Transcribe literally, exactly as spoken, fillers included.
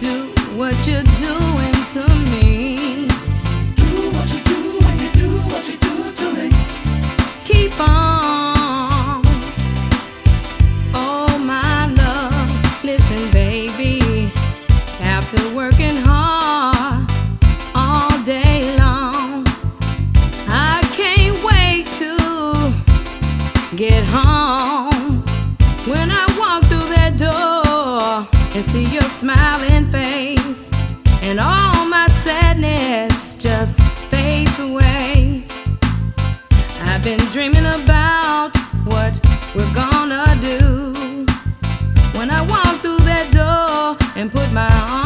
do what you're doing to me. Do what you do when you do what you do to me. Keep on, oh my love. Listen, baby, after working hard all day long, I can't wait to get home. When I walk through that door and see your smiling face, and all my sadness just fades away. I've been dreaming about what we're gonna do when I walk through that door and put my arms